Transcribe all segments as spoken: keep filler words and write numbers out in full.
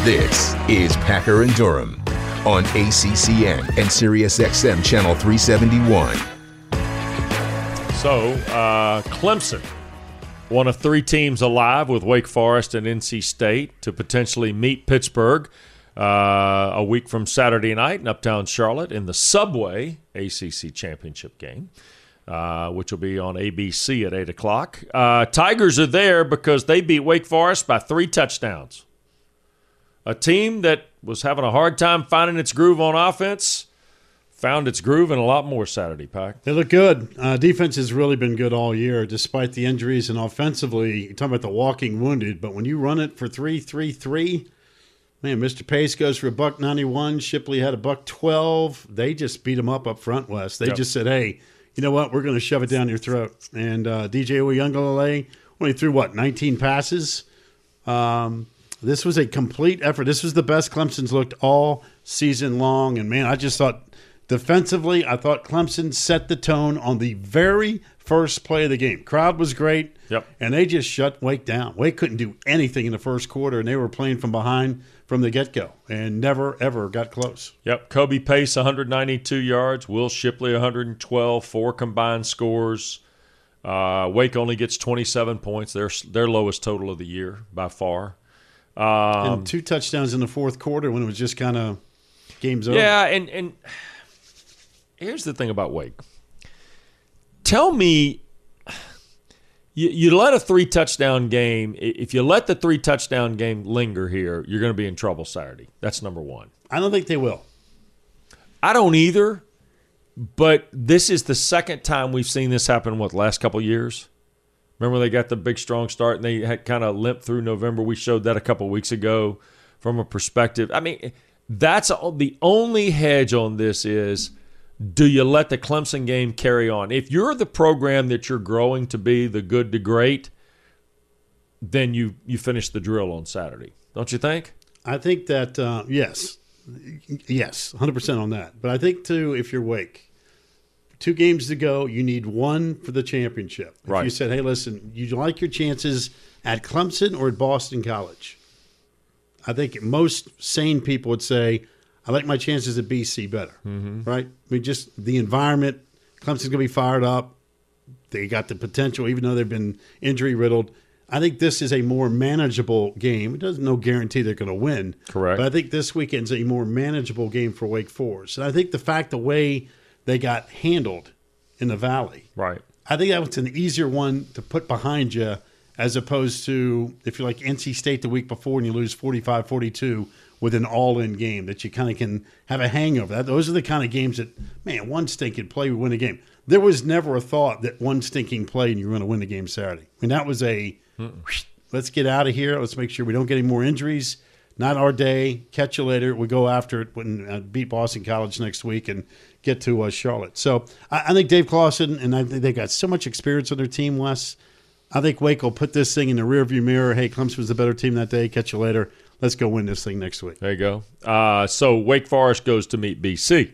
This is Packer and Durham on A C C N and Sirius X M Channel three seventy-one. So, uh, Clemson, one of three teams alive with Wake Forest and N C State to potentially meet Pittsburgh uh, a week from Saturday night in Uptown Charlotte in the Subway A C C Championship game, uh, which will be on A B C at eight o'clock. Uh, Tigers are there because they beat Wake Forest by three touchdowns. A team that was having a hard time finding its groove on offense found its groove and a lot more Saturday, Pack. They look good. Uh, defense has really been good all year, despite the injuries. And offensively, you're talking about the walking wounded, but when you run it for three three three, man, Mister Pace goes for a buck ninety-one. Shipley had a buck twelve. They just beat him up up front, Wes. They yep. just said, hey, you know what? We're going to shove it down your throat. And uh, D J Uyunglele only threw, what, nineteen passes? Um, this was a complete effort. This was the best Clemson's looked all season long. And, man, I just thought – defensively, I thought Clemson set the tone on the very first play of the game. Crowd was great, yep. and they just shut Wake down. Wake couldn't do anything in the first quarter, and they were playing from behind from the get-go and never, ever got close. Yep, Kobe Pace, one hundred ninety-two yards. Will Shipley, one hundred twelve, four combined scores. Uh, Wake only gets twenty-seven points, their, their lowest total of the year by far. Um, and two touchdowns in the fourth quarter when it was just kind of game's over. Yeah, and and – here's the thing about Wake. Tell me, you, you let a three-touchdown game, if you let the three-touchdown game linger here, you're going to be in trouble Saturday. That's number one. I don't think they will. I don't either, but this is the second time we've seen this happen, what, the last couple of years? Remember they got the big, strong start, and they had kind of limped through November? We showed that a couple of weeks ago from a perspective. I mean, that's the only hedge on this is – do you let the Clemson game carry on? If you're the program that you're growing to be, the good to great, then you, you finish the drill on Saturday. Don't you think? I think that, uh, yes. Yes, one hundred percent on that. But I think, too, if you're Wake, two games to go, you need one for the championship. If right. you said, hey, listen, you like your chances at Clemson or at Boston College? I think most sane people would say, I like my chances at B C better, mm-hmm. right? I mean, just the environment. Clemson's going to be fired up. They got the potential, even though they've been injury-riddled. I think this is a more manageable game. It doesn't no guarantee they're going to win. Correct. But I think this weekend's a more manageable game for Wake Forest. And I think the fact the way they got handled in the Valley, right? I think that was an easier one to put behind you as opposed to if you're like N C State the week before and you lose forty-five forty-two with an all-in game that you kind of can have a hangover. That Those are the kind of games that, man, one stinking play would win a game. There was never a thought that one stinking play and you were going to win the game Saturday. I mean, that was a, whoosh, let's get out of here. Let's make sure we don't get any more injuries. Not our day. Catch you later. We go after it when uh, beat Boston College next week and get to uh, Charlotte. So I, I think Dave Clawson, and I think they got so much experience on their team, Wes. I think Wake will put this thing in the rearview mirror. Hey, Clemson was the better team that day. Catch you later. Let's go win this thing next week. There you go. Uh, so Wake Forest goes to meet B C.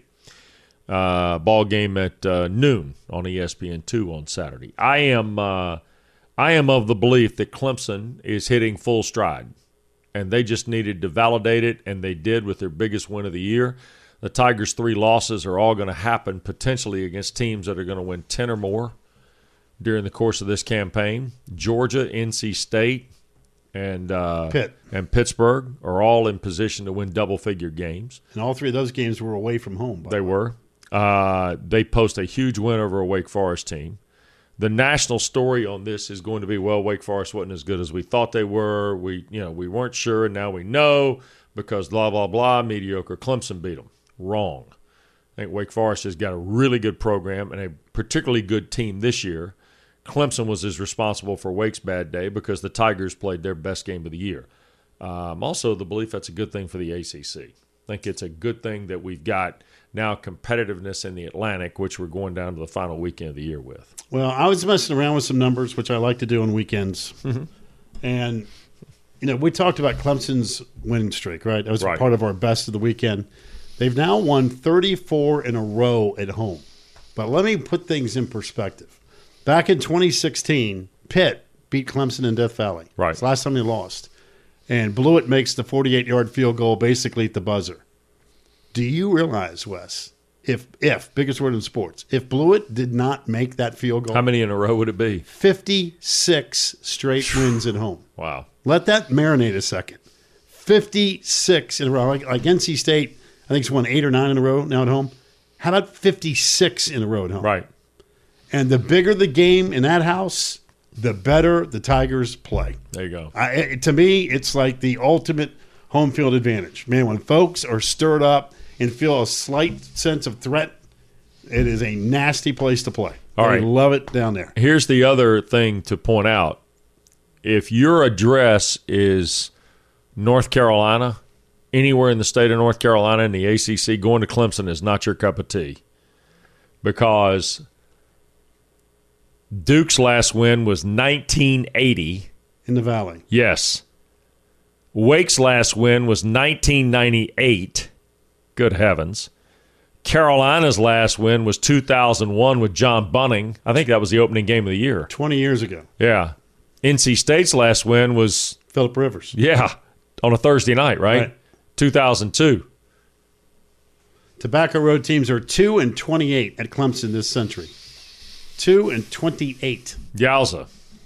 Uh, ball game at uh, noon on E S P N two on Saturday. I am uh, I am of the belief that Clemson is hitting full stride, and they just needed to validate it, and they did with their biggest win of the year. The Tigers' three losses are all going to happen potentially against teams that are going to win ten or more during the course of this campaign. Georgia, N C State, and uh, Pitt. and Pittsburgh are all in position to win double-figure games. And all three of those games were away from home. They were. Uh, they post a huge win over a Wake Forest team. The national story on this is going to be, well, Wake Forest wasn't as good as we thought they were. We, you know, we weren't sure, and now we know because blah, blah, blah, mediocre Clemson beat them. Wrong. I think Wake Forest has got a really good program and a particularly good team this year. Clemson was as responsible for Wake's bad day because the Tigers played their best game of the year. Um, also, the belief that's a good thing for the A C C. I think it's a good thing that we've got now competitiveness in the Atlantic, which we're going down to the final weekend of the year with. Well, I was messing around with some numbers, which I like to do on weekends. Mm-hmm. And, you know, we talked about Clemson's winning streak, right? That was right. part of our best of the weekend. They've now won thirty-four in a row at home. But let me put things in perspective. Back in twenty sixteen, Pitt beat Clemson in Death Valley. Right. It's the last time they lost. and Blewett makes the forty-eight-yard field goal basically at the buzzer. Do you realize, Wes, if, if, biggest word in sports, if Blewett did not make that field goal, How many in a row would it be? fifty-six straight wins at home. Wow. Let that marinate a second. fifty-six in a row. Like, like N C State, I think it's won eight or nine in a row now at home. How about fifty-six in a row at home? Right. And the bigger the game in that house, the better the Tigers play. There you go. I, it, to me, it's like the ultimate home field advantage. Man, when folks are stirred up and feel a slight sense of threat, it is a nasty place to play. All I right. love it down there. Here's the other thing to point out. If your address is North Carolina, anywhere in the state of North Carolina in the A C C, going to Clemson is not your cup of tea. Because Duke's last win was nineteen eighty. In the Valley. Yes. Wake's last win was nineteen ninety-eight. Good heavens. Carolina's last win was two thousand one with John Bunning. I think that was the opening game of the year. twenty years ago. Yeah. N C State's last win was, Phillip Rivers. yeah, on a Thursday night, right? Right. two thousand two. Tobacco Road teams are two and twenty-eight at Clemson this century. two and twenty-eight. Yowza.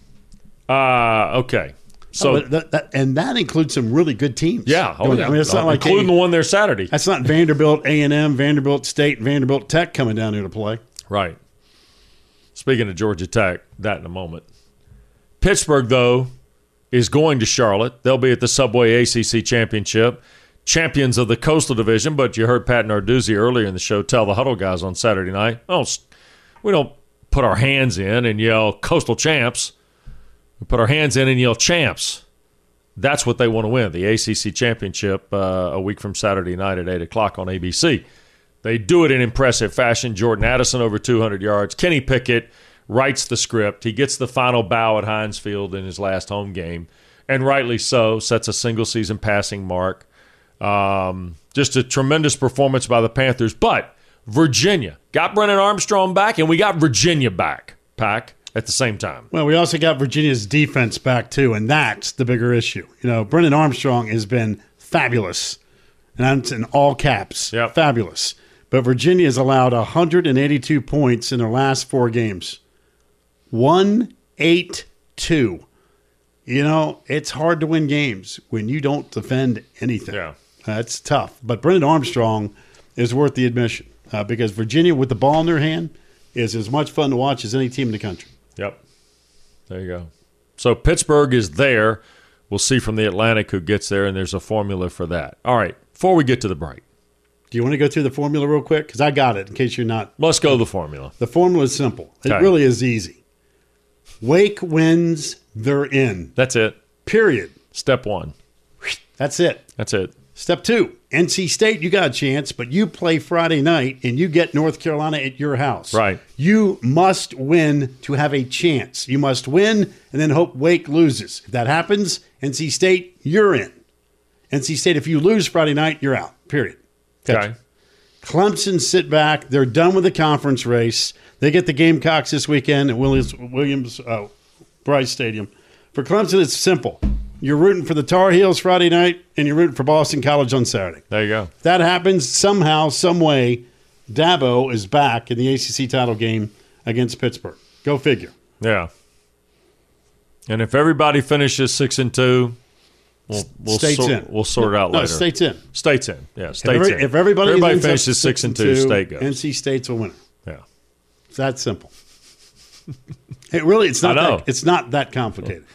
Uh, okay. So, Oh, but that, that, and that includes some really good teams. yeah. Oh, Going- yeah. I mean, it's not Uh, like including hey, the one there Saturday. that's not Vanderbilt A and M, Vanderbilt State, Vanderbilt Tech coming down here to play. Right. Speaking of Georgia Tech, that in a moment. Pittsburgh, though, is going to Charlotte. They'll be at the Subway A C C Championship, champions of the Coastal Division. But you heard Pat Narduzzi earlier in the show tell the Huddle guys on Saturday night, oh, we don't put our hands in and yell Coastal Champs. We put our hands in and yell Champs. That's what they want to win, the A C C Championship uh, a week from Saturday night at eight o'clock on A B C. They do it in impressive fashion. Jordan Addison over two hundred yards. Kenny Pickett writes the script. He gets the final bow at Heinz Field in his last home game, and rightly so, sets a single-season passing mark. Um, just a tremendous performance by the Panthers. But Virginia got Brennan Armstrong back, and we got Virginia back, Pack, at the same time. Well, we also got Virginia's defense back, too, and that's the bigger issue. You know, Brendan Armstrong has been fabulous, and that's in all caps. Yep. Fabulous. But Virginia has allowed one hundred eighty-two points in their last four games. one eighty-two. You know, it's hard to win games when you don't defend anything. Yeah. That's tough. But Brendan Armstrong is worth the admission uh, because Virginia, with the ball in their hand, is as much fun to watch as any team in the country. Yep. There you go. So Pittsburgh is there. We'll see from the Atlantic who gets there, and there's a formula for that. All right, before we get to the break, Do you want to go through the formula real quick? Because I got it in case you're not. let's go to the formula. The formula is simple. It Okay. really is easy. Wake wins, they're in. That's it. Period. Step one. That's it. That's it. Step two, N C State, you got a chance, but you play Friday night and you get North Carolina at your house. Right. You must win to have a chance. You must win and then hope Wake loses. If that happens, N C State, you're in. N C State, if you lose Friday night, you're out. Period. Okay. Clemson sit back. They're done with the conference race. They get the Gamecocks this weekend at Williams, Williams uh, Bryce Stadium. For Clemson, it's simple. You're rooting for the Tar Heels Friday night, and you're rooting for Boston College on Saturday. There you go. If that happens, somehow, some way, Dabo is back in the A C C title game against Pittsburgh. Go figure. Yeah. And if everybody finishes six and two, we'll we'll, State's sort, in. we'll sort it out no, later. State's in. State's in. Yeah, If, State's every, in. if everybody, everybody ends up finishes six and two, State goes. N C State's a winner. Yeah. It's that simple. It really, it's not. I know. That, it's not that complicated.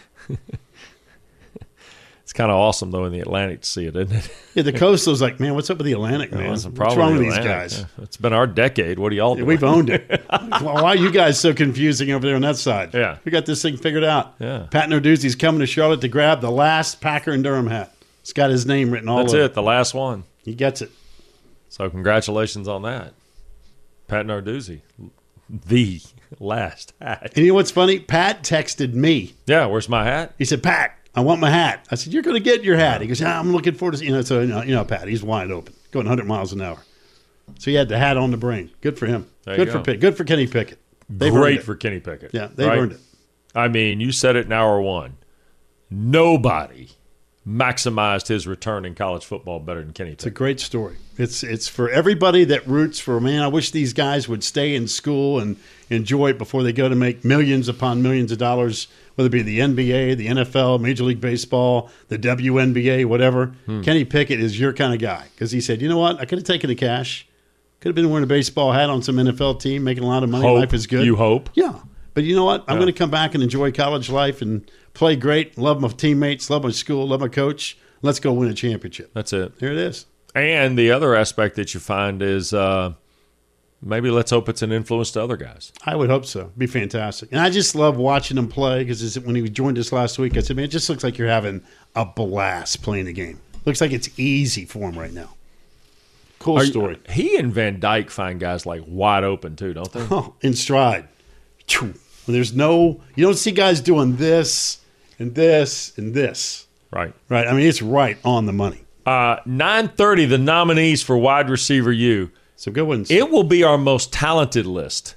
It's kind of awesome, though, in the Atlantic to see it, isn't it? Yeah, the Coastal's like, man, what's up with the Atlantic, man? That's the What's problem wrong with with the these Atlantic. guys? Yeah. It's been our decade. What are y'all doing? We've owned it. Why are you guys so confusing over there on that side? Yeah. We got this thing figured out. Yeah. Pat Narduzzi's coming to Charlotte to grab the last Packer and Durham hat. It's got his name written all That's over it, the last one. He gets it. So congratulations on that. Pat Narduzzi, the last hat. And you know what's funny? Pat texted me. Yeah, where's my hat? He said, Pat, I want my hat. I said, you're going to get your hat. He goes, yeah, I'm looking forward to you know, so, you know, you know, Pat, he's wide open, going one hundred miles an hour. So he had the hat on the brain. Good for him. There you Good for go. Pick. Good for Kenny Pickett. They've earned Great it. for Kenny Pickett. Yeah, they've right? earned it. I mean, you said it in hour one. Nobody maximized his return in college football better than Kenny Pickett. It's a great story. It's it's for everybody that roots for, man, I wish these guys would stay in school and enjoy it before they go to make millions upon millions of dollars, whether it be the N B A, the N F L, Major League Baseball, the W N B A, whatever. Hmm. Kenny Pickett is your kind of guy because he said, you know what, I could have taken the cash. Could have been wearing a baseball hat on some N F L team, making a lot of money. Hope. Life is good. You hope. Yeah. But you know what? I'm yeah. going to come back and enjoy college life and play great, love my teammates, love my school, love my coach. Let's go win a championship. That's it. There it is. And the other aspect that you find is uh, maybe let's hope it's an influence to other guys. I would hope so. It'd be fantastic. And I just love watching him play because when he joined us last week, I said, man, it just looks like you're having a blast playing the game. Looks like it's easy for him right now. Cool Are story. You, he and Van Dyke find guys like wide open too, don't they? Oh, in stride. There's no, you don't see guys doing this and this and this. Right. Right. I mean, it's right on the money. Uh, nine thirty, the nominees for wide receiver U. So go and It will be our most talented list.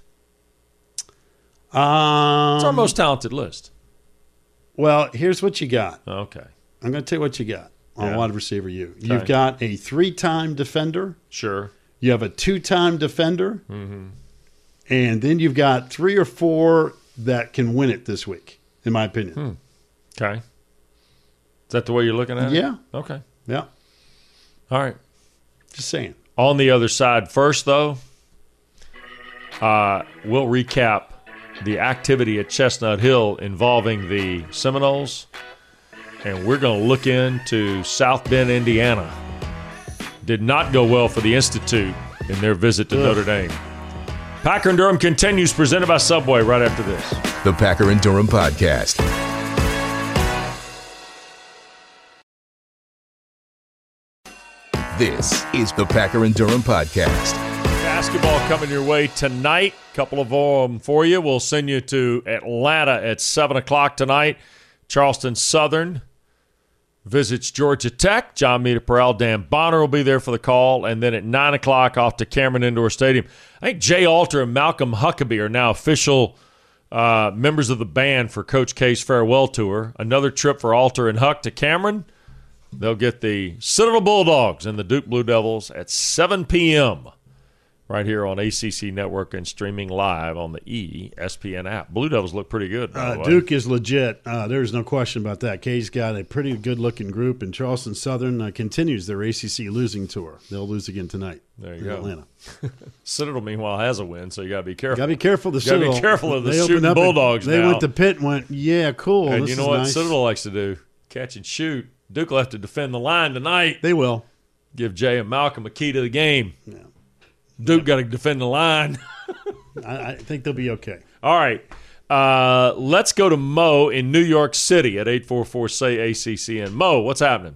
Um, it's our most talented list. Well, here's what you got. Okay. I'm going to tell you what you got on Yeah. wide receiver U. Okay. You've got a three-time defender. Sure. You have a two-time defender. Mm-hmm. And then you've got three or four that can win it this week, in my opinion. Hmm. Okay. Is that the way you're looking at it? Yeah. Okay. Yeah. All right. Just saying. On the other side, first, though, uh, we'll recap the activity at Chestnut Hill involving the Seminoles, and we're going to look into South Bend, Indiana. Did not go well for the Institute in their visit to Ugh. Notre Dame. Packer and Durham continues, presented by Subway, right after this. The Packer and Durham Podcast. This is the Packer and Durham Podcast. Basketball coming your way tonight. A couple of them for you. We'll send you to Atlanta at seven o'clock tonight. Charleston Southern visits Georgia Tech. John Meter-Perel, Dan Bonner will be there for the call. And then at nine o'clock off to Cameron Indoor Stadium. I think Jay Alter and Malcolm Huckabee are now official uh, members of the band for Coach K's farewell tour. Another trip for Alter and Huck to Cameron. They'll get the Citadel Bulldogs and the Duke Blue Devils at seven p.m. right here on A C C Network and streaming live on the E S P N app. Blue Devils look pretty good, by Uh, the way. Duke is legit. Uh, there's no question about that. K's got a pretty good-looking group, and Charleston Southern uh, continues their A C C losing tour. They'll lose again tonight. There you in go. Atlanta. Citadel, meanwhile, has a win, so you got to be careful. Got to be careful. The You gotta be Citadel. careful of the They shooting opened up Bulldogs and, They now. went to Pitt and went, yeah, cool. And this you know is what nice. Citadel likes to do? Catch and shoot. Duke will have to defend the line tonight. They will. Give Jay and Malcolm a key to the game. Yeah. Duke Yeah. got to defend the line. I, I think they'll be okay. All right. Uh, let's go to Mo in New York City at eight four four, S A Y, A C C N. Mo, what's happening?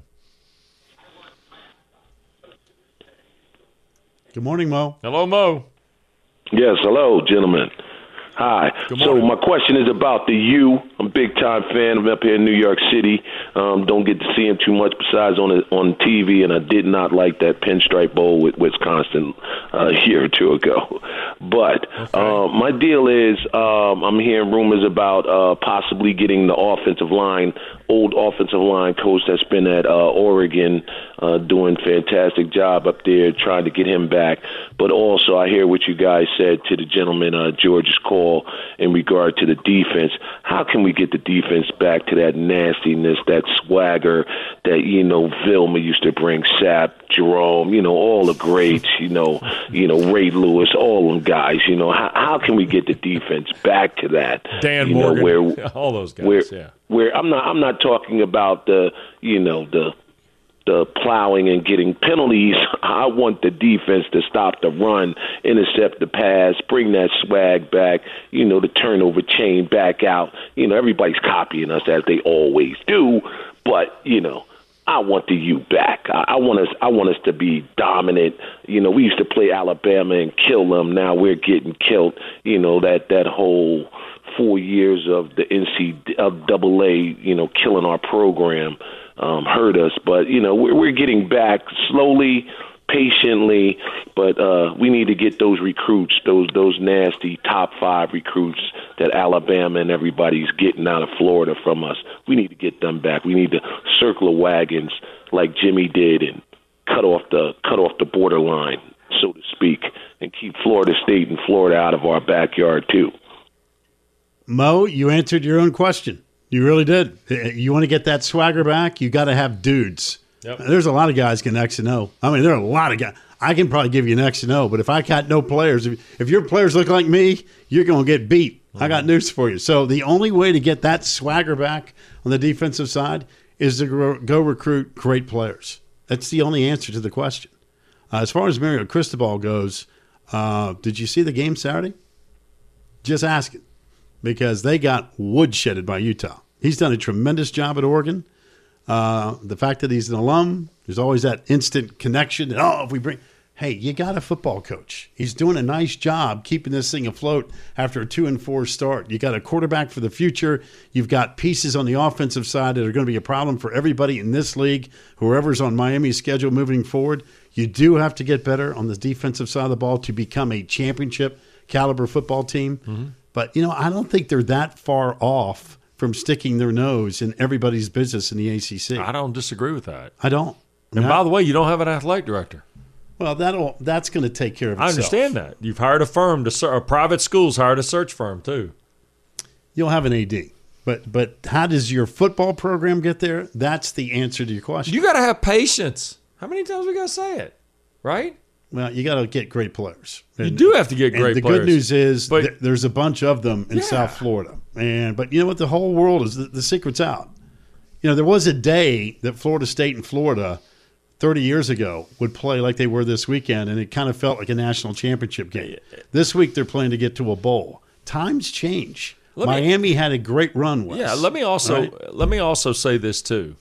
Good morning, Mo. Hello, Mo. Yes, hello, gentlemen. Hi. Good So morning. my question is about the U. I'm a big-time fan. I'm up here in New York City. Um, don't get to see him too much besides on on T V, and I did not like that Pinstripe Bowl with Wisconsin uh, a year or two ago. But Okay. uh, my deal is um, I'm hearing rumors about uh, possibly getting the offensive line, old offensive line coach that's been at uh, Oregon uh, doing fantastic job up there, trying to get him back. But also I hear what you guys said to the gentleman, uh, George's call in regard to the defense. How can we get the defense back to that nastiness, that swagger that, you know, Vilma used to bring, Sapp, Jerome, you know, all the greats, you know, you know, Ray Lewis, all them guys, you know, how, how can we get the defense back to that? Dan you Morgan, know, where, all those guys, where, yeah. where I'm not, I'm not talking about the, you know, the, the plowing and getting penalties. I want the defense to stop the run, intercept the pass, bring that swag back, you know, the turnover chain back out. You know, everybody's copying us as they always do, but, you know, I want the U back. I, I want us I want us to be dominant. You know, we used to play Alabama and kill them. Now we're getting killed. You know, that, that whole four years of the N C double A, you know, killing our program. Um, hurt us, but you know we're, we're getting back slowly, patiently, but uh, we need to get those recruits, those those nasty top five recruits that Alabama and everybody's getting out of Florida from us. We need to get them back. We need to circle the wagons like Jimmy did and cut off the cut off the borderline, so to speak, and keep Florida State and Florida out of our backyard too. Mo, you answered your own question. You really did. You want to get that swagger back, you got to have dudes. Yep. There's a lot of guys can X and O. I mean, there are a lot of guys. I can probably give you an X and O, but if I got no players, if, if your players look like me, you're going to get beat. Mm-hmm. I got news for you. So the only way to get that swagger back on the defensive side is to go, go recruit great players. That's the only answer to the question. Uh, as far as Mario Cristobal goes, uh, did you see the game Saturday? Just ask it, because they got woodshedded by Utah. He's done a tremendous job at Oregon. Uh, the fact that he's an alum, there's always that instant connection. And, oh, if we bring – hey, you got a football coach. He's doing a nice job keeping this thing afloat after a two and four start. You got a quarterback for the future. You've got pieces on the offensive side that are going to be a problem for everybody in this league, whoever's on Miami's schedule moving forward. You do have to get better on the defensive side of the ball to become a championship caliber football team. Mm-hmm. But, you know, I don't think they're that far off from sticking their nose in everybody's business in the A C C. I don't disagree with that. I don't. And Not, by the way, you don't have an athletic director. Well, that'll that's going to take care of itself. I understand that. You've hired a firm to ser- a private school's hired a search firm too. You'll have an A D. But but how does your football program get there? That's the answer to your question. You got to have patience. How many times we got to say it? Right? Well, you got to get great players. And, you do have to get great and the players. The good news is but, th- there's a bunch of them in yeah. South Florida. And but you know what? The whole world is the, the secret's out. You know, there was a day that Florida State and Florida thirty years ago would play like they were this weekend, and it kind of felt like a national championship game. This week they're playing to get to a bowl. Times change. Let Miami me, had a great run with. Yeah, let me also right? let me also say this too.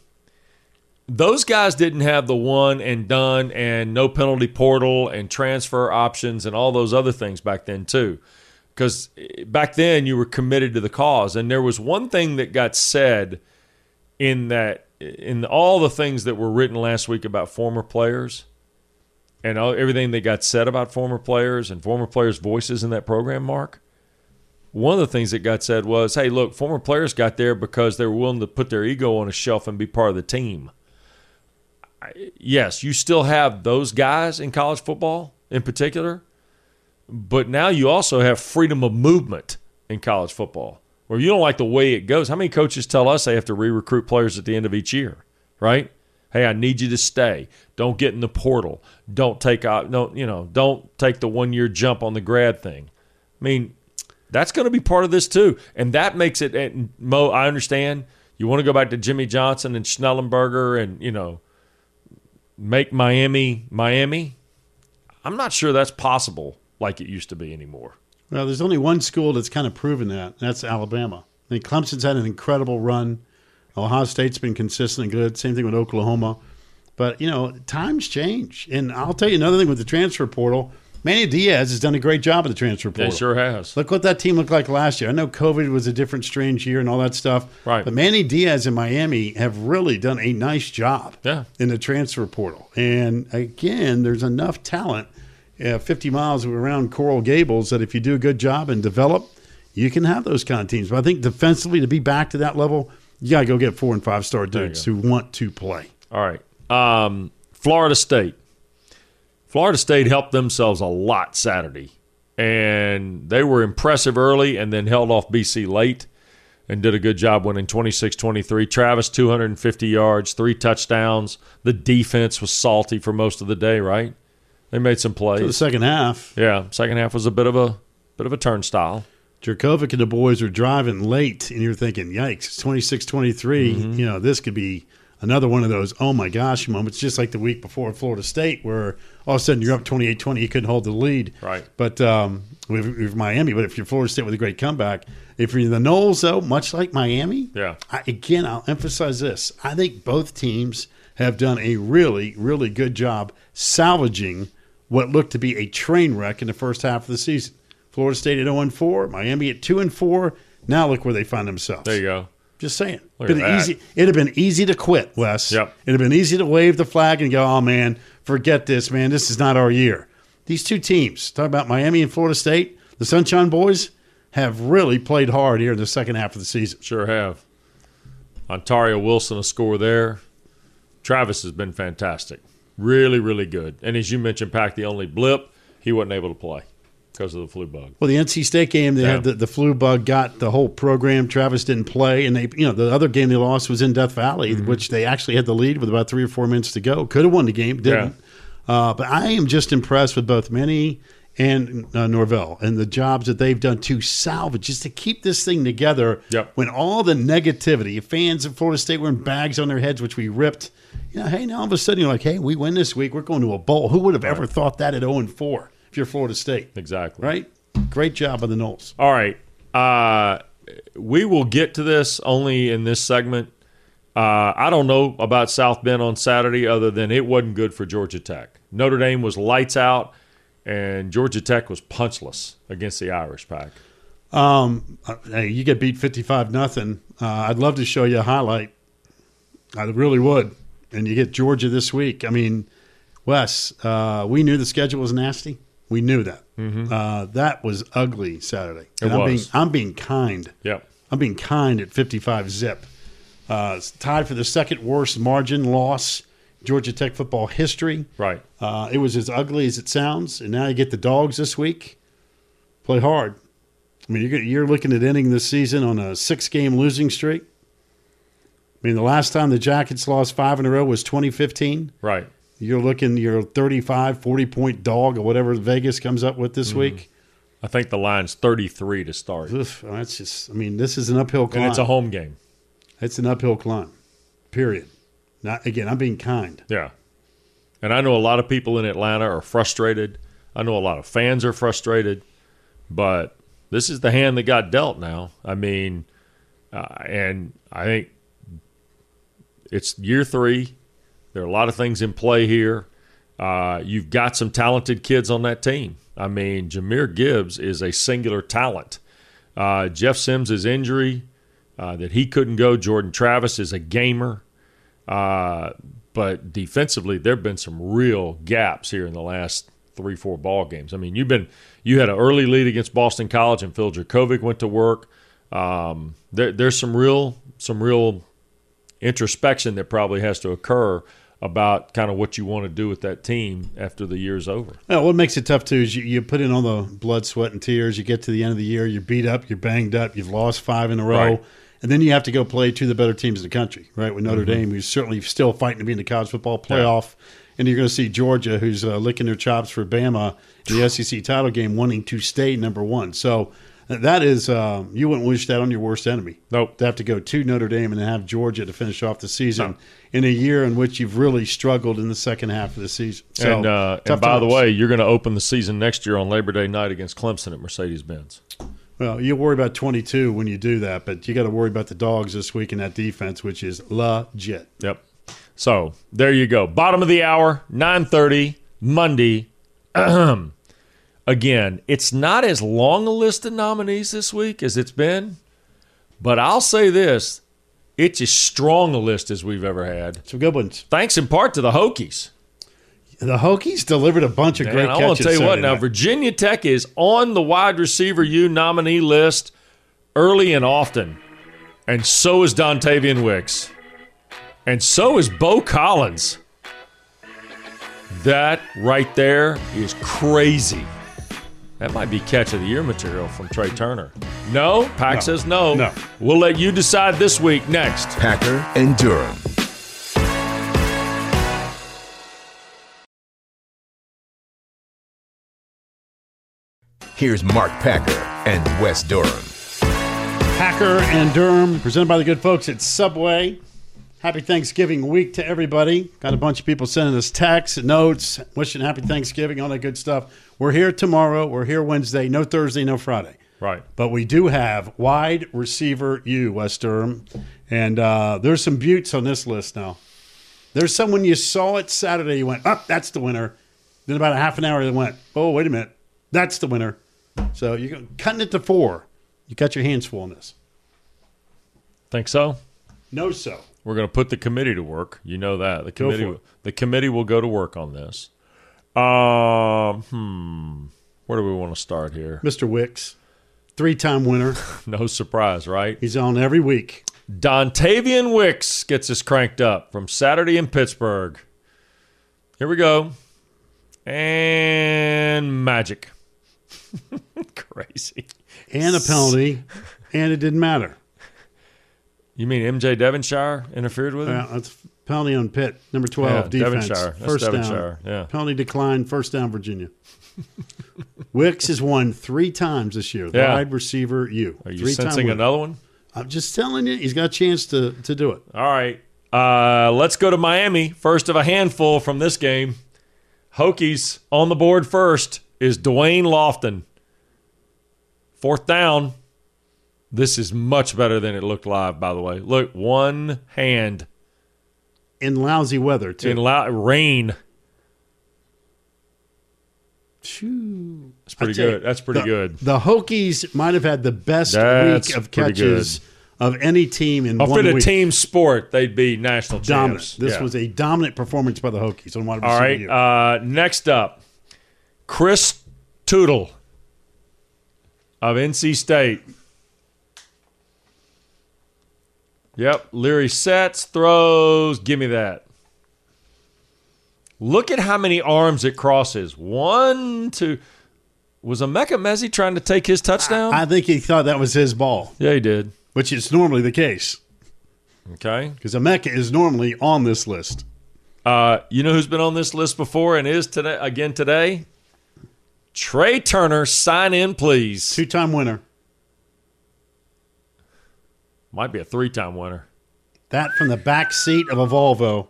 Those guys didn't have the one and done and no penalty portal and transfer options and all those other things back then too. Because back then you were committed to the cause. And there was one thing that got said in that in all the things that were written last week about former players and all, everything that got said about former players and former players' voices in that program, Mark. One of the things that got said was, hey, look, former players got there because they were willing to put their ego on a shelf and be part of the team. Yes, you still have those guys in college football in particular, but now you also have freedom of movement in college football where you don't like the way it goes. How many coaches tell us they have to re-recruit players at the end of each year, right? Hey, I need you to stay. Don't get in the portal. Don't take out, don't, you know, don't take the one-year jump on the grad thing. I mean, that's going to be part of this too, and that makes it. And Mo, I understand you want to go back to Jimmy Johnson and Schnellenberger, and you know, make Miami Miami. I'm not sure that's possible like it used to be anymore. Well, there's only one school that's kind of proven that. And that's Alabama. I mean, Clemson's had an incredible run. Ohio State's been consistent and good. Same thing with Oklahoma. But, you know, times change. And I'll tell you another thing with the transfer portal. Manny Diaz has done a great job in the transfer portal. He sure has. Look what that team looked like last year. I know COVID was a different strange year and all that stuff. Right. But Manny Diaz and Miami have really done a nice job yeah. in the transfer portal. And, again, there's enough talent uh, fifty miles around Coral Gables that if you do a good job and develop, you can have those kind of teams. But I think defensively to be back to that level, you got to go get four- and five-star dudes who want to play. All right. Um, Florida State. Florida State helped themselves a lot Saturday, and they were impressive early and then held off B C late and did a good job winning twenty-six twenty-three. Travis, two hundred fifty yards, three touchdowns. The defense was salty for most of the day, right? They made some plays. To the second half. Yeah, second half was a bit of a bit of a turnstile. Jurkovec and the boys are driving late, and you're thinking, yikes, it's twenty-six twenty-three. Mm-hmm. You know, this could be another one of those, oh, my gosh, moments, just like the week before at Florida State where all of a sudden you're up twenty-eight twenty, you couldn't hold the lead. Right. But um, with, with Miami, but if you're Florida State with a great comeback, if you're the Noles, though, much like Miami, yeah. I, again, I'll emphasize this. I think both teams have done a really, really good job salvaging what looked to be a train wreck in the first half of the season. Florida State at oh and four, Miami at two and four. Now look where they find themselves. There you go. Just saying. Look Been at that. easy. It'd have been easy to quit, Wes. Yep. It'd have been easy to wave the flag and go, oh, man, forget this, man. This is not our year. These two teams, talk about Miami and Florida State, the Sunshine Boys, have really played hard here in the second half of the season. Sure have. Ontario Wilson, a score there. Travis has been fantastic. Really, really good. And as you mentioned, Pack, the only blip, he wasn't able to play because of the flu bug. Well, the N C State game, they Yeah. had the, the flu bug, got the whole program. Travis didn't play, and they, you know, the other game they lost was in Death Valley, Mm-hmm. which they actually had the lead with about three or four minutes to go. Could have won the game, didn't. Uh, but I am just impressed with both Minnie and uh, Norvell and the jobs that they've done to salvage, just to keep this thing together. Yep. When all the negativity, fans of Florida State wearing bags on their heads, which we ripped. You know, hey, now all of a sudden you're like, hey, we win this week, we're going to a bowl. Who would have ever thought that at oh and four if you're Florida State? Exactly. Right? Great job by the Knowles. All right. Uh, we will get to this only in this segment. Uh, I don't know about South Bend on Saturday other than it wasn't good for Georgia Tech. Notre Dame was lights out, and Georgia Tech was punchless against the Irish Pack. Um, hey, you get beat fifty-five nothing. Uh, I'd love to show you a highlight. I really would. And you get Georgia this week. I mean, Wes, uh, we knew the schedule was nasty. We knew that. Mm-hmm. Uh, that was ugly Saturday. It And I'm was. being, I'm being kind. Yep. I'm being kind at fifty-five zip. Uh, it's tied for the second worst margin loss Georgia Tech football history. Right. Uh, it was as ugly as it sounds. And now you get the Dogs this week. Play hard. I mean, you're, you're looking at ending this season on a six-game losing streak. I mean, the last time the Jackets lost five in a row was twenty fifteen. Right. You're looking, you're a thirty-five, forty-point dog or whatever Vegas comes up with this Mm-hmm. week. I think the line's thirty-three to start. Oof, that's just, I mean, this is an uphill climb. And it's a home game. It's an uphill climb, period. Not Again, I'm being kind. Yeah. And I know a lot of people in Atlanta are frustrated. I know a lot of fans are frustrated. But this is the hand that got dealt now. I mean, uh, and I think it's year three. There are a lot of things in play here. Uh, you've got some talented kids on that team. I mean, Jahmyr Gibbs is a singular talent. Uh, Jeff Sims' injury, uh, that he couldn't go. Jordan Travis is a gamer. Uh, but defensively, there have been some real gaps here in the last three, four ball games. I mean, you've been you had an early lead against Boston College, and Phil Dracovic went to work. Um, there, there's some real some real introspection that probably has to occur about kind of what you want to do with that team after the year's over. Well, what makes it tough, too, is you, you put in all the blood, sweat, and tears. You get to the end of the year, you're beat up, you're banged up, you've lost five in a row. Right. And then you have to go play two of the better teams in the country, right, with Notre Mm-hmm. Dame, who's certainly still fighting to be in the college football playoff. Yeah. And you're going to see Georgia, who's uh, licking their chops for Bama in the S E C title game, wanting to stay number one. So that is um, – you wouldn't wish that on your worst enemy. Nope. To have to go to Notre Dame and then have Georgia to finish off the season No. in a year in which you've really struggled in the second half of the season. So, and uh, tough and by the times. way, you're going to open the season next year on Labor Day night against Clemson at Mercedes-Benz. Well, you worry about twenty-two when you do that, but you got to worry about the Dogs this week in that defense, which is legit. Yep. So there you go. Bottom of the hour, nine thirty, Monday. Again, it's not as long a list of nominees this week as it's been, but I'll say this. It's as strong a list as we've ever had. Some good ones. Thanks in part to the Hokies. The Hokies delivered a bunch of Man, great I catches. want to tell you what, Saturday now night. Virginia Tech is on the wide receiver U nominee list early and often, and so is Dontavian Wicks, and so is Bo Collins. That right there is crazy. That might be catch of the year material from Trey Turner. No? Pack No. says no. No. We'll let you decide this week next. Packer and Durham. Here's Mark Packer and Wes Durham. Packer and Durham, presented by the good folks at Subway. Happy Thanksgiving week to everybody. Got a bunch of people sending us texts, notes, wishing happy Thanksgiving, all that good stuff. We're here tomorrow. We're here Wednesday. No Thursday, no Friday. Right. But we do have wide receiver U, Wes Durham. And uh, there's some buttes on this list now. There's someone you saw it Saturday, you went, oh, that's the winner. Then about a half an hour, they went, oh, wait a minute, that's the winner. So you're cutting it to four. You got your hands full on this. Think so? No, so. We're going to put the committee to work. You know that. The Go committee for it. the committee will go to work on this. Um, hmm. Where do we want to start here? Mister Wicks, three-time winner. No surprise, right? He's on every week. Dontavian Wicks gets us cranked up from Saturday in Pittsburgh. Here we go. And magic. Crazy. And a penalty, and it didn't matter. You mean M J Devonshire interfered with him? Uh, that's penalty on Pitt, number twelve, Yeah, defense. Devonshire. That's First Devonshire, down. yeah. Penalty decline, first down, Virginia. Wicks has won three times this year. Yeah. Wide receiver, you. Are you Three-time sensing winner. another one? I'm just telling you, he's got a chance to, to do it. All right. Uh, let's go to Miami. First of a handful from this game. Hokies on the board first is Dwayne Lofton. Fourth down. This is much better than it looked live, by the way. Look, one hand In lousy weather, too. in la- rain. Phew. That's pretty I tell you, good. That's pretty the, good. The Hokies might have had the best That's week of pretty catches of any team in If one it a week. team sport, they'd be national Dominant. champs. This Yeah. was a dominant performance by the Hokies on wide All receiver. right. U. Uh, next up, Chris Tootle of N C State. Yep. Leary sets, throws. Give me that. Look at how many arms it crosses. One, two. Was Emeka Mezzi trying to take his touchdown? I think he thought that was his ball, yeah, he did. which is normally the case Okay. because Emeka is normally on this list. Uh, you know who's been on this list before and is today again today? Trey Turner, sign in, please. Two-time winner. Might be a three-time winner. That from the back seat of a Volvo.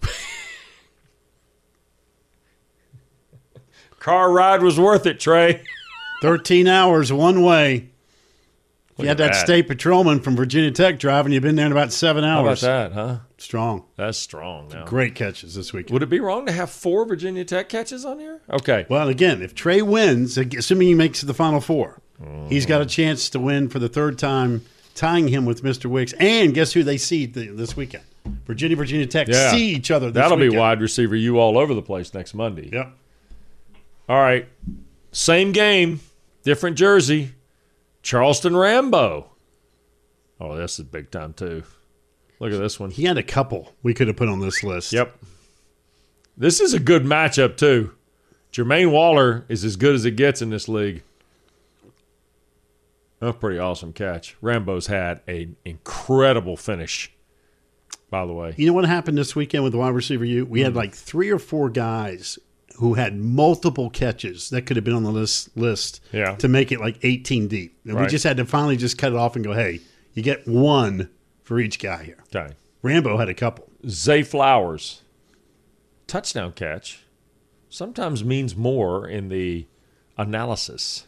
Car ride was worth it, Trey. thirteen hours one way. If Look you had at that, that. state patrolman from Virginia Tech driving, you've been there in about seven How about hours. that, huh? Strong. That's strong now. Great catches this weekend. Would it be wrong to have four Virginia Tech catches on here? Okay. Well, again, if Trey wins, assuming he makes the Final Four, he's got a chance to win for the third time, tying him with Mister Wicks. And guess who they see th- this weekend? Virginia, Virginia Tech Yeah. see each other this That'll weekend. be wide receiver you all over the place next Monday. Yep. All right. Same game, different jersey. Charleston Rambo. Oh, this is big time, too. Look at this one. He had a couple we could have put on this list. Yep. This is a good matchup, too. Jermaine Waller is as good as it gets in this league. Oh, pretty awesome catch. Rambo's had an incredible finish, by the way. You know what happened this weekend with the wide receiver U? We had like three or four guys who had multiple catches that could have been on the list list Yeah. to make it like eighteen deep. And we Right. just had to finally just cut it off and go, hey, you get one for each guy here. Okay. Rambo had a couple. Zay Flowers, touchdown catch, sometimes means more in the analysis.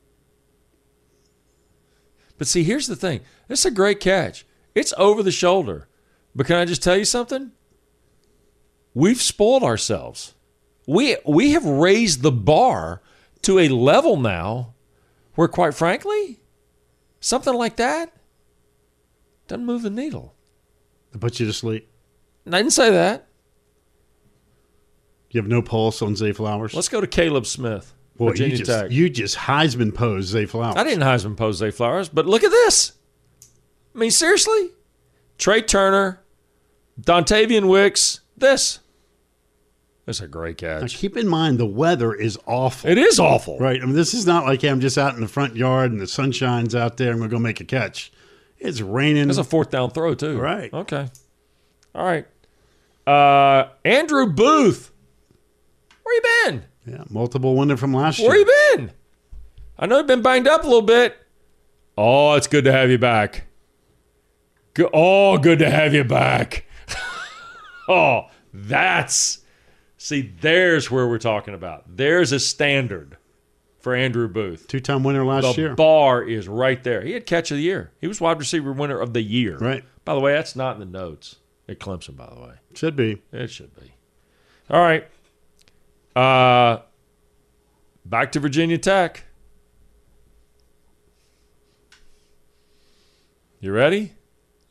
But see, here's the thing. This is a great catch. It's over the shoulder. But can I just tell you something? We've spoiled ourselves. We we have raised the bar to a level now where, quite frankly, something like that doesn't move the needle. To put you to sleep. And I didn't say that. You have no pulse on Zay Flowers? Let's go to Caleb Smith, Boy, Virginia you Tech. just, you just Heisman posed Zay Flowers. I didn't Heisman pose Zay Flowers, but look at this. I mean, seriously? Trey Turner, Dontavian Wicks, this. That's a great Now, catch. keep in mind the weather is awful. It is awful. Right? I mean, this is not like hey, I'm just out in the front yard and the sun shines out there and we're going to make a catch. It's raining. That's a fourth down throw, too. Right. Okay. All right. Uh, Andrew Booth. Where you been? yeah, multiple winner from last Where year. you been? I know you've been banged up a little bit. Oh, it's good to have you back. Go- oh, good to have you back. oh, that's... See, there's where we're talking about. There's a standard for Andrew Booth. Two-time winner last The year. bar is right there. He had catch of the year. He was wide receiver winner of the year. Right. By the way, that's not in the notes at Clemson, by the way. Should be. It should be. All right. Uh, back to Virginia Tech. You ready?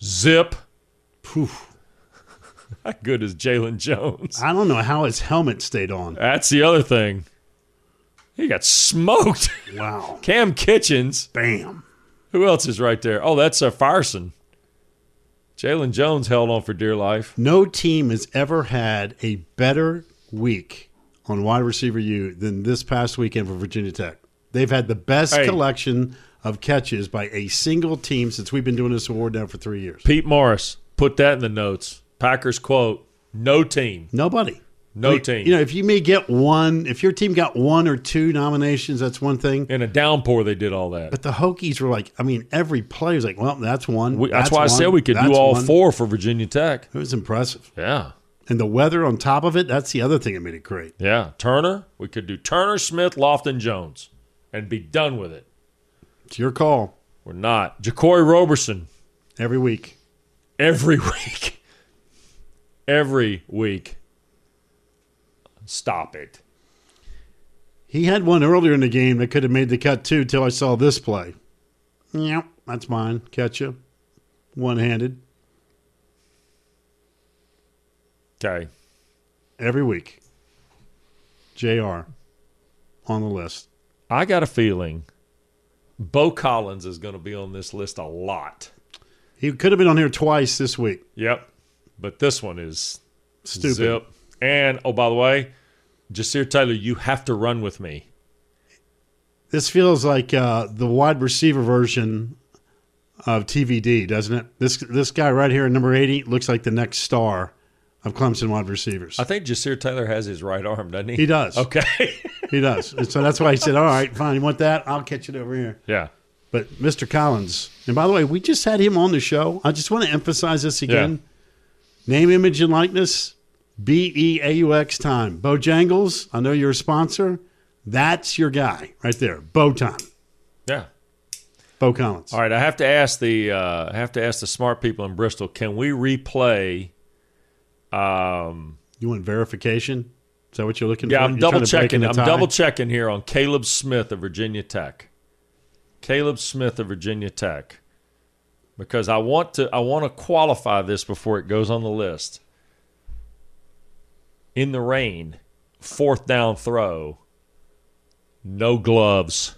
Zip. Poof. How good is Jalen Jones? I don't know how his helmet stayed on. That's the other thing. He got smoked. Wow. Cam Kitchens. Bam. Who else is right there? Oh, that's uh, Firesen. Jalen Jones held on for dear life. No team has ever had a better week on wide receiver U than this past weekend for Virginia Tech. They've had the best Hey. collection of catches by a single team since we've been doing this award now for three years. Pete Morris, put that in the notes. Packers quote, no team. Nobody. No I mean, team. You know, if you may get one, if your team got one or two nominations, that's one thing. In a downpour, they did all that. But the Hokies were like, I mean, every player was like, well, that's one. We, that's, that's why one, I said we could do that's all one. four for Virginia Tech. It was impressive. Yeah. And the weather on top of it, that's the other thing that made it great. Yeah. Turner. We could do Turner, Smith, Lofton, Jones and be done with it. It's your call. We're not. Jacory Roberson. Every week. Every week. Every week. Stop it. He had one earlier in the game that could have made the cut too till I saw this play. Yep, that's mine. Catch you. One-handed. Okay. Every week. J R on the list. I got a feeling Bo Collins is going to be on this list a lot. He could have been on here twice this week. Yep. But this one is Stupid. zip. And, oh, by the way, Jasir Taylor, you have to run with me. This feels like uh, the wide receiver version of T V D, doesn't it? This this guy right here, number eighty, looks like the next star of Clemson wide receivers. I think Jasir Taylor has his right arm, doesn't he? He does. Okay. He does. And so that's why he said, all right, fine, you want that? I'll catch it over here. Yeah. But Mister Collins, and by the way, we just had him on the show. I just want to emphasize this again. Yeah. Name, image, and likeness, B E A U X time. Bojangles, I know you're a sponsor. That's your guy right there. Bo time. Yeah. Bo Collins. All right, I have to ask the uh, I have to ask the smart people in Bristol, can we replay um You want verification? Is that what you're looking Yeah, for? I'm You're double trying to break checking. in I'm the tie? double checking here on Caleb Smith of Virginia Tech. Caleb Smith of Virginia Tech. Because I want to I want to qualify this before it goes on the list. In the rain, fourth down throw, no gloves.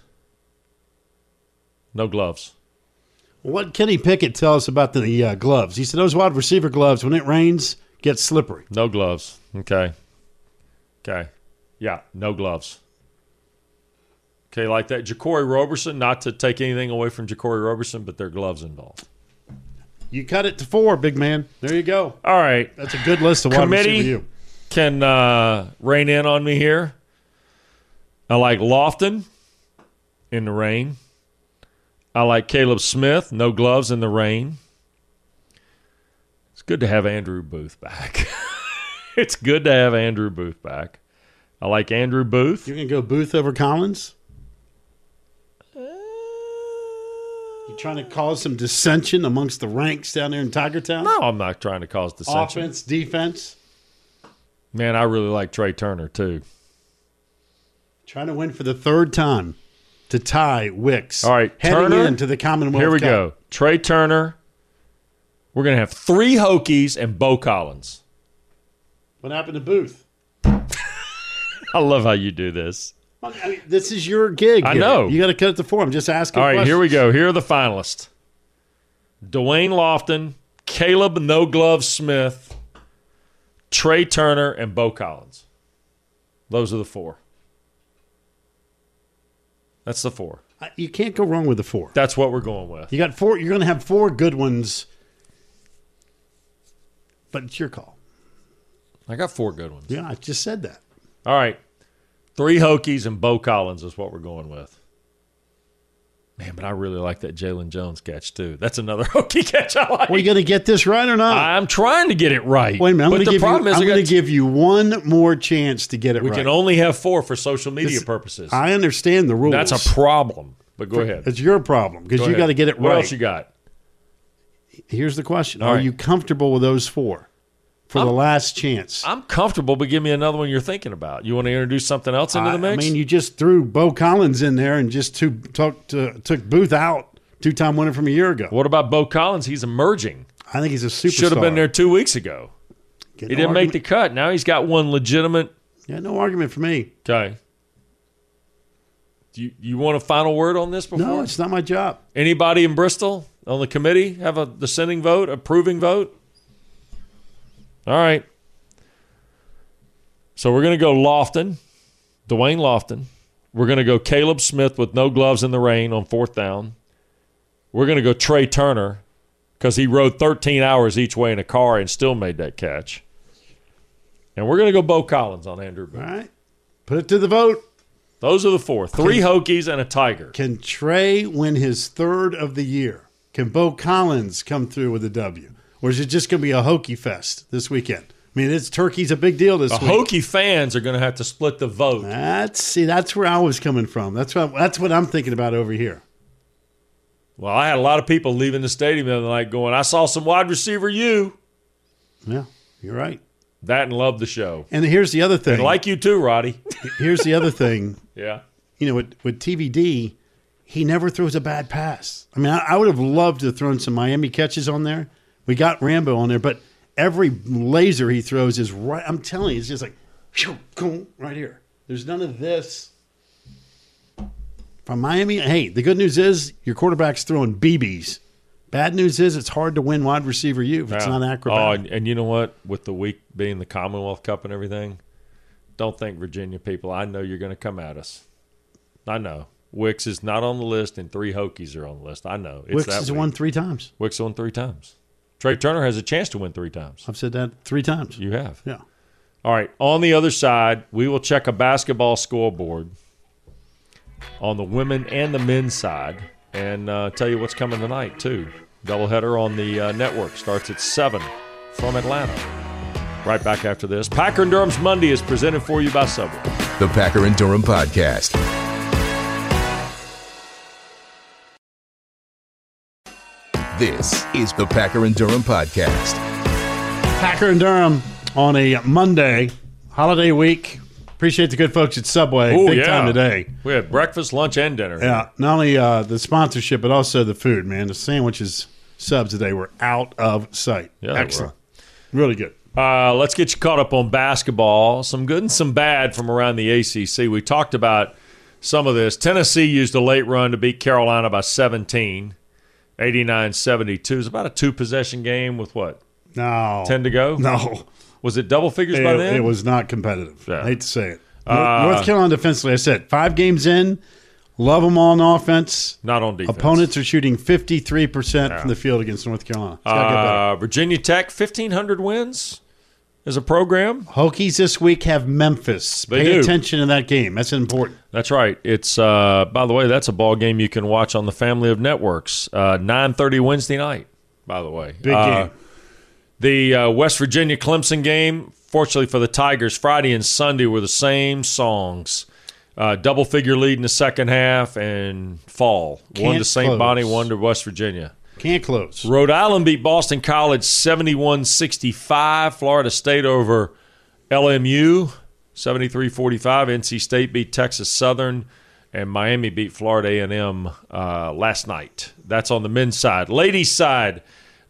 No gloves. What Kenny Pickett tell us about the uh, gloves? He said those wide receiver gloves, when it rains, get slippery. No gloves. Okay. Okay. Yeah, no gloves. Okay, like that. Jacory Roberson, not to take anything away from Jacory Roberson, but there are gloves involved. You cut it to four, big man. There you go. All right. That's a good list of wide receiver Committee you. can uh, rein in on me here. I like Lofton in the rain. I like Caleb Smith, no gloves in the rain. It's good to have Andrew Booth back. It's good to have Andrew Booth back. I like Andrew Booth. You're going to go Booth over Collins? You trying to cause some dissension amongst the ranks down there in Tiger Town? No, I'm not trying to cause dissension. Offense, defense? Man, I really like Trey Turner, too. Trying to win for the third time to tie Wicks. All right, heading Turner, into the Commonwealth Here we Cup. go. Trey Turner. We're going to have three Hokies and Bo Collins. What happened to Booth? I love how you do this. I mean, this is your gig. I here. know. You got to cut it to four. I'm just asking All right, questions. here we go. Here are the finalists. Dwayne Lofton, Caleb No Glove Smith, Trey Turner, and Bo Collins. Those are the four. That's the four. You can't go wrong with the four. That's what we're going with. You got four. You're going to have four good ones, but it's your call. I got four good ones. Yeah, I just said that. All right. Three Hokies and Bo Collins is what we're going with. Man, but I really like that Jalen Jones catch, too. That's another Hokie catch I like. Are you going to get this right or not? I'm trying to get it right. Wait a minute. I'm but going the to give, you, problem is I'm I gonna got- give you one more chance to get it we right. can only have four for social media This- purposes. I understand the rules. That's a problem. But go ahead. It's your problem because Go you ahead. got to get it What right. else you got? Here's the question. All Are right. you comfortable with those four for the I'm- last chance? I'm comfortable, but give me another one you're thinking about. You want to introduce something else into I, the mix? I mean, you just threw Bo Collins in there and just two, talk, to, took Booth out, two-time winner from a year ago. what about Bo Collins? He's emerging. I think he's a superstar. Should have been there two weeks ago. Get He no didn't make the argument. cut. Now he's got one legitimate. Yeah, no argument for me. Okay. Do you, you want a final word on this before? No, it's not my job. Anybody in Bristol on the committee have a dissenting vote, approving vote? All right. So we're going to go Lofton, Dwayne Lofton. We're going to go Caleb Smith with no gloves in the rain on fourth down. We're going to go Trey Turner because he rode thirteen hours each way in a car and still made that catch. And we're going to go Bo Collins on Andrew Booth. All right. Put it to the vote. Those are the four. Three Hokies and a Tiger. Can Trey win his third of the year? Can Bo Collins come through with a W? Or is it just going to be a Hokie fest this weekend? I mean, it's Turkey's a big deal this The week. Hokie fans are going to have to split the vote. That's see, that's where I was coming from. That's what that's what I'm thinking about over here. Well, I had a lot of people leaving the stadium the other night going, I saw some wide receiver you. Yeah, you're right. That and love the show. And here's the other thing. And like you too, Roddy. Here's the other thing. Yeah. You know, with, with T V D, he never throws a bad pass. I mean, I, I would have loved to have thrown some Miami catches on there. We got Rambo on there, but every laser he throws is right. I'm telling you, it's just like, phew, boom, right here. There's none of this. From Miami, hey, the good news is your quarterback's throwing B Bs. Bad news is it's hard to win wide receiver U if it's Yeah. not Oh, acrobatic. and, and you know what? With the week being the Commonwealth Cup and everything, don't think Virginia people. I know you're going to come at us. I know. Wicks is not on the list, and three Hokies are on the list. I know. It's Wicks that has week. won three times. Wicks won three times. Trey Turner has a chance to win three times. I've said that three times. You have. Yeah. All right. On the other side, we will check a basketball scoreboard on the women and the men's side and uh, tell you what's coming tonight, too. Doubleheader on the uh, network starts at seven from Atlanta. Right back after this. Packer and Durham's Monday is presented for you by Subway. The Packer and Durham Podcast. This is the Packer and Durham Podcast. Packer and Durham on a Monday, holiday week. Appreciate the good folks at Subway. Ooh, Big yeah. time today. We had breakfast, lunch, and dinner. Yeah, not only uh, the sponsorship, but also the food, man. The sandwiches, subs today were out of sight. Yeah, they Excellent. Really good. Uh, let's get you caught up on basketball. Some good and some bad from around the A C C. We talked about some of this. Tennessee used a late run to beat Carolina by seventeen, eighty-nine seventy-two. It was about a two-possession game with what, No. ten to go? No. Was it double figures It, by then? it was not competitive. Yeah. I hate to say it. North, Uh, North Carolina defensively, I said, five games in, love them all on offense. Not on defense. Opponents are shooting fifty-three percent from the field against North Carolina. It's gotta get better. Uh, Virginia Tech, fifteen hundred wins as a program. Hokies this week have Memphis. They Pay do. attention to that game. That's important. That's right. It's uh, by the way, that's a ball game you can watch on the family of networks. Uh, nine thirty Wednesday night. By the way, Big Uh, game. The uh, West Virginia Clemson game, fortunately for the Tigers, Friday and Sunday were the same songs. Uh, double figure lead in the second half and fall. one Can't to Saint close. Bonnie, one to West Virginia. Can't close. Rhode Island beat Boston College seventy-one sixty-five. Florida State over L M U seventy-three forty-five. N C State beat Texas Southern. And Miami beat Florida A and M uh, last night. That's on the men's side. Ladies' side,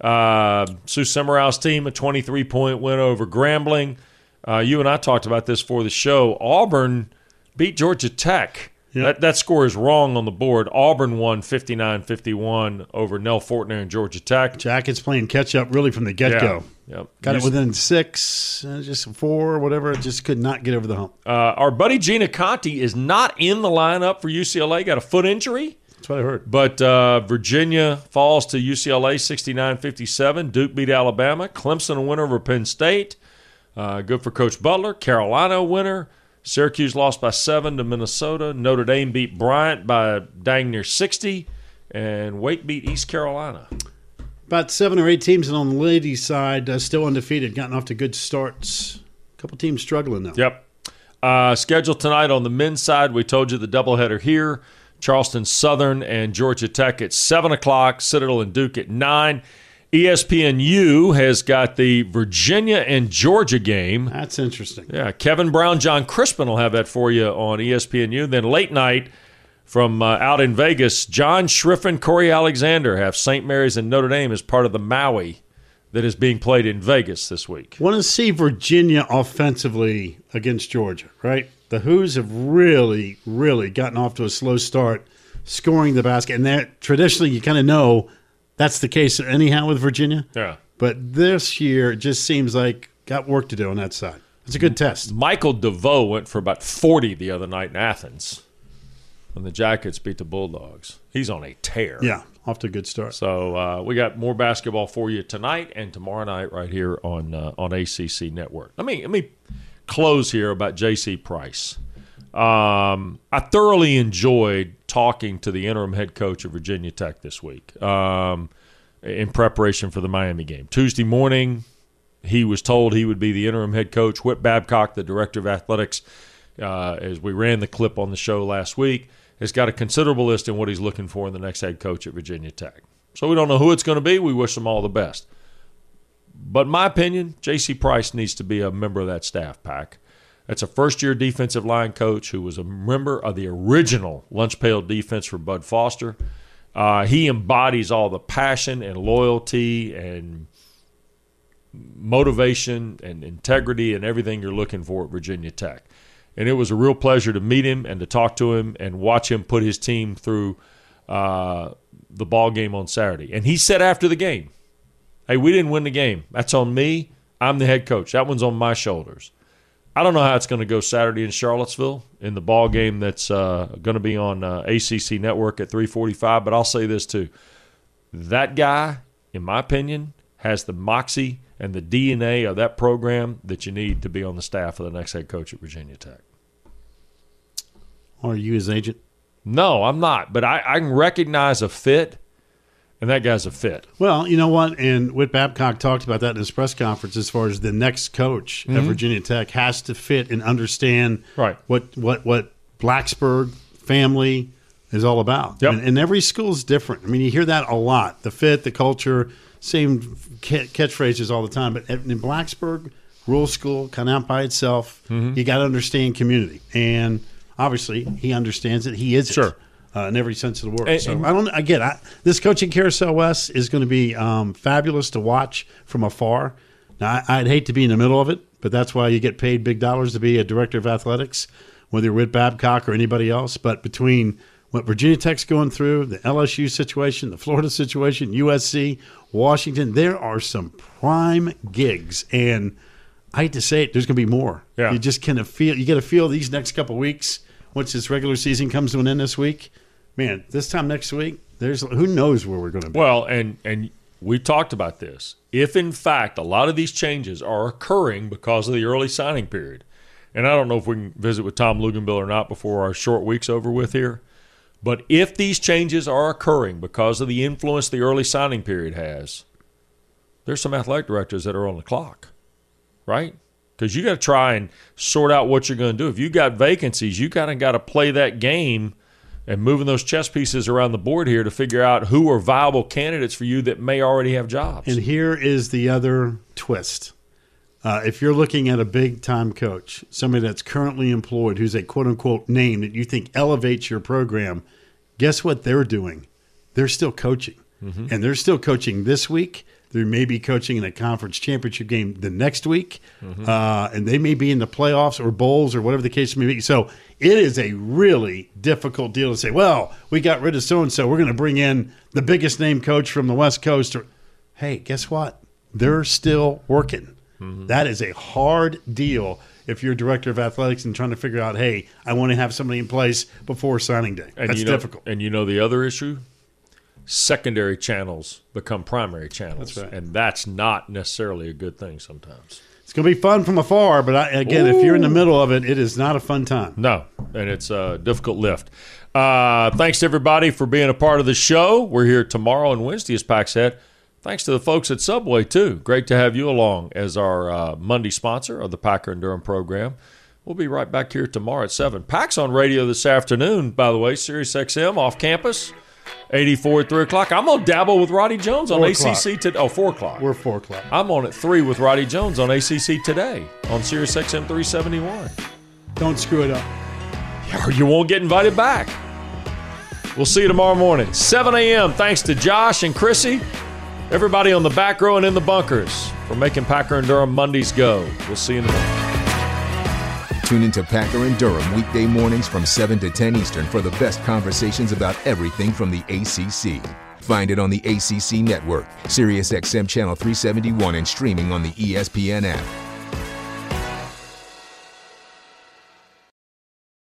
uh, Sue Semmerau's team, a twenty-three point win over Grambling. Uh, you and I talked about this for the show. Auburn beat Georgia Tech. Yep. That, that score is wrong on the board. Auburn won fifty-nine fifty-one over Nell Fortner and Georgia Tech. Jackets playing catch up really from the get go. Yeah. Yep. Got it Used- within six, uh, just four or whatever. Just could not get over the hump. Uh, our buddy Gina Conti is not in the lineup for U C L A. Got a foot injury. That's what I heard. But uh, Virginia falls to U C L A sixty-nine fifty-seven. Duke beat Alabama. Clemson a winner over Penn State. Uh, good for Coach Butler. Carolina a winner. Syracuse lost by seven to Minnesota. Notre Dame beat Bryant by dang near sixty. And Wake beat East Carolina. About seven or eight teams, and on the ladies' side, uh, still undefeated, gotten off to good starts. A couple teams struggling though. Yep. Uh, scheduled tonight on the men's side, we told you the doubleheader here. Charleston Southern and Georgia Tech at seven o'clock. Citadel and Duke at nine. E S P N U has got the Virginia and Georgia game. That's interesting. Yeah, Kevin Brown, John Crispin will have that for you on E S P N U. Then late night from uh, out in Vegas, John Schriffen, Corey Alexander have Saint Mary's and Notre Dame as part of the Maui that is being played in Vegas this week. Want to see Virginia offensively against Georgia, right? The Hoos have really, really gotten off to a slow start scoring the basket. And that traditionally, you kind of know that's the case anyhow with Virginia. Yeah. But this year, it just seems like got work to do on that side. It's a good test. Michael DeVoe went for about forty the other night in Athens when the Jackets beat the Bulldogs. He's on a tear. Yeah, off to a good start. So uh, we got more basketball for you tonight and tomorrow night right here on uh, on A C C Network. Let me let me close here about J C Price. Um, I thoroughly enjoyed talking to the interim head coach of Virginia Tech this week um, in preparation for the Miami game. Tuesday morning, he was told he would be the interim head coach. Whit Babcock, the director of athletics, uh, as we ran the clip on the show last week, has got a considerable list in what he's looking for in the next head coach at Virginia Tech. So we don't know who it's going to be. We wish them all the best. But in my opinion, J C Price needs to be a member of that staff, Pack. That's a first-year defensive line coach who was a member of the original Lunch Pail defense for Bud Foster. Uh, he embodies all the passion and loyalty and motivation and integrity and everything you're looking for at Virginia Tech. And it was a real pleasure to meet him and to talk to him and watch him put his team through uh, the ball game on Saturday. And he said after the game, hey, we didn't win the game. That's on me. I'm the head coach. That one's on my shoulders. I don't know how it's going to go Saturday in Charlottesville in the ball game that's uh, going to be on uh, A C C Network at three forty-five, but I'll say this too. That guy, in my opinion, has the moxie and the D N A of that program that you need to be on the staff of the next head coach at Virginia Tech. Are you his agent? No, I'm not, but I, I can recognize a fit, and that guy's a fit. Well, you know what? And Whit Babcock talked about that in his press conference as far as the next coach mm-hmm. at Virginia Tech has to fit and understand right. what, what, what Blacksburg family is all about. Yep. And, and every school is different. I mean, you hear that a lot. The fit, the culture, same catchphrases all the time. But in Blacksburg, rural school, kind of out by itself, mm-hmm. you got to understand community. And obviously, he understands it. He is sure. it. Uh, in every sense of the word. And, so and, I don't. Again, I, this coaching carousel, Wes, is going to be um, fabulous to watch from afar. Now, I, I'd hate to be in the middle of it, but that's why you get paid big dollars to be a director of athletics, whether you're with Babcock or anybody else. But between what Virginia Tech's going through, the L S U situation, the Florida situation, U S C, Washington, there are some prime gigs, and I hate to say it, there's going to be more. Yeah. You just kind of feel. You get to feel these next couple of weeks. Once this regular season comes to an end this week, man, this time next week, there's who knows where we're going to be. Well, and and we talked about this. If, in fact, a lot of these changes are occurring because of the early signing period, and I don't know if we can visit with Tom Luganbill or not before our short week's over with here, but if these changes are occurring because of the influence the early signing period has, there's some athletic directors that are on the clock, right? Because you got to try and sort out what you're going to do. If you got vacancies, you kind of got to play that game and moving those chess pieces around the board here to figure out who are viable candidates for you that may already have jobs. And here is the other twist. Uh, if you're looking at a big-time coach, somebody that's currently employed who's a quote-unquote name that you think elevates your program, guess what they're doing? They're still coaching. Mm-hmm. And they're still coaching this week. They may be coaching in a conference championship game the next week, mm-hmm. uh, and they may be in the playoffs or bowls or whatever the case may be. So it is a really difficult deal to say, well, we got rid of so-and-so. We're going to bring in the biggest name coach from the West Coast. Or, hey, guess what? They're still working. Mm-hmm. That is a hard deal if you're director of athletics and trying to figure out, hey, I want to have somebody in place before signing day. And That's you know, difficult. And you know the other issue? Secondary channels become primary channels. That's right. And that's not necessarily a good thing sometimes. It's going to be fun from afar, but I, again, Ooh. if you're in the middle of it, it is not a fun time. No, and it's a difficult lift. Uh, thanks to everybody for being a part of the show. We're here tomorrow and Wednesday, as Pack said. Thanks to the folks at Subway, too. Great to have you along as our uh, Monday sponsor of the Packer and Durham program. We'll be right back here tomorrow at seven. Pack's on radio this afternoon, by the way, Sirius X M off campus. eighty-four at three o'clock. I'm going to dabble with Roddy Jones on A C C today. Oh, four o'clock. We're four o'clock. I'm on at three with Roddy Jones on A C C today on Sirius X M three seventy-one. Don't screw it up. You won't get invited back. We'll see you tomorrow morning, seven a.m. Thanks to Josh and Chrissy. everybody on the back row and in the bunkers for making Packer and Durham Mondays go. We'll see you in a minute. Tune into Packer and Durham weekday mornings from seven to ten Eastern for the best conversations about everything from the A C C. Find it on the A C C Network, Sirius X M Channel three seventy-one, and streaming on the E S P N app.